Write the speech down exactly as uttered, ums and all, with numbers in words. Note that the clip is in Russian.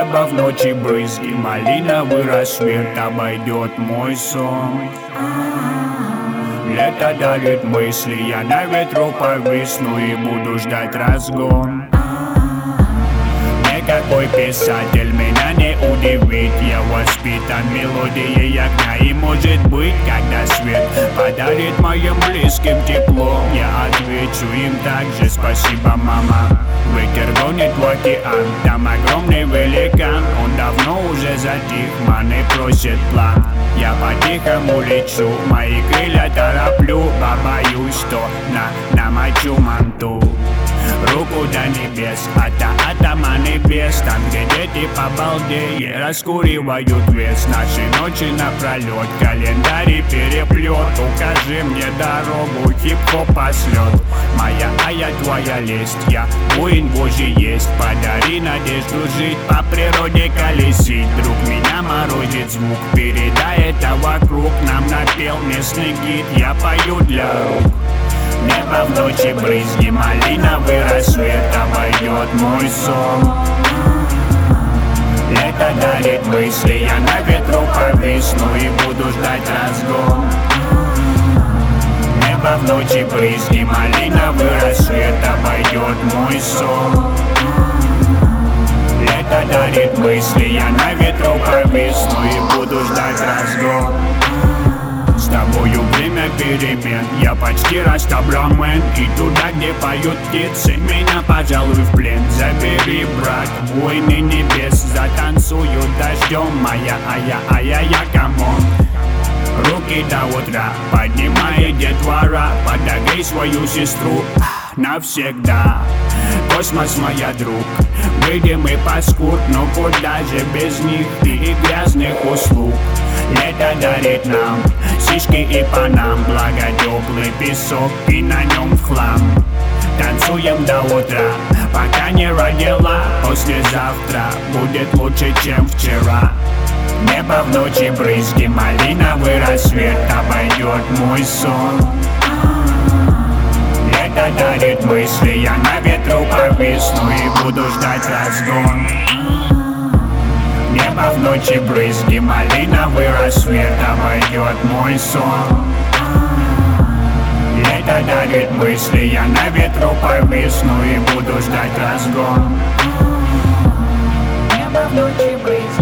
Небо в ночи брызги, малиновый рассвет, обойдет мой сон. Лето дарит мысли, я на ветру повисну и буду ждать разгон. Никакой писатель меня не удивит, я воспитан мелодией огня. И может быть, когда свет подарит моим близким тепло, я отвечу им также: спасибо, мама. Ветер гонит в океан, там огромный великан. Он давно уже затих, маны просит план. Я по-тихому лечу, мои крылья тороплю, побоюсь, что на намочу манту. Руку до небес, ата атома небес, там, где дети по балде раскуривают вес. Наши ночи напролет, календарь переплет. Укажи мне дорогу, хип-хоп пошлет. Моя, а я твоя лесть, я воин Божий есть. Подари надежду жить, по природе колесить. Вдруг меня морозит звук, передай это вокруг. Нам напел местный гид, я пою для рук. Небо в ночи брызги, малиновый рассвет, обойдет мой сон. Лето дарит мысли, я на ветру повисну и буду ждать разгон. Небо в ночи брызги, малиновый рассвет, обойдет мой сон. Лето дарит мысли, я на ветру повисну и буду ждать разгон. С тобою время перемен, я почти растабрамен. И туда, где поют птицы, меня, пожалуй, в плен забери, брат, войны небес. Затанцую дождем, моя, а я, а я, я, камон. Руки до утра, поднимай детвора, подогрей свою сестру навсегда. Космос, моя друг, выйдем и паскуд, но куда же без них и грязных услуг. Лето дарит нам сишки и панам, благо теплый песок и на нем хлам. Танцуем до утра, пока не родила. Послезавтра будет лучше, чем вчера. Небо в ночи брызги, малиновый рассвет, обойдет мой сон. Лето дарит мысли, я на ветру повисну и буду ждать разгон. Небо в ночи брызги, малиновый рассвет, обойдет мой сон. Лето дарит мысли, я на ветру повисну и буду ждать разгон. Небо в ночи брызги.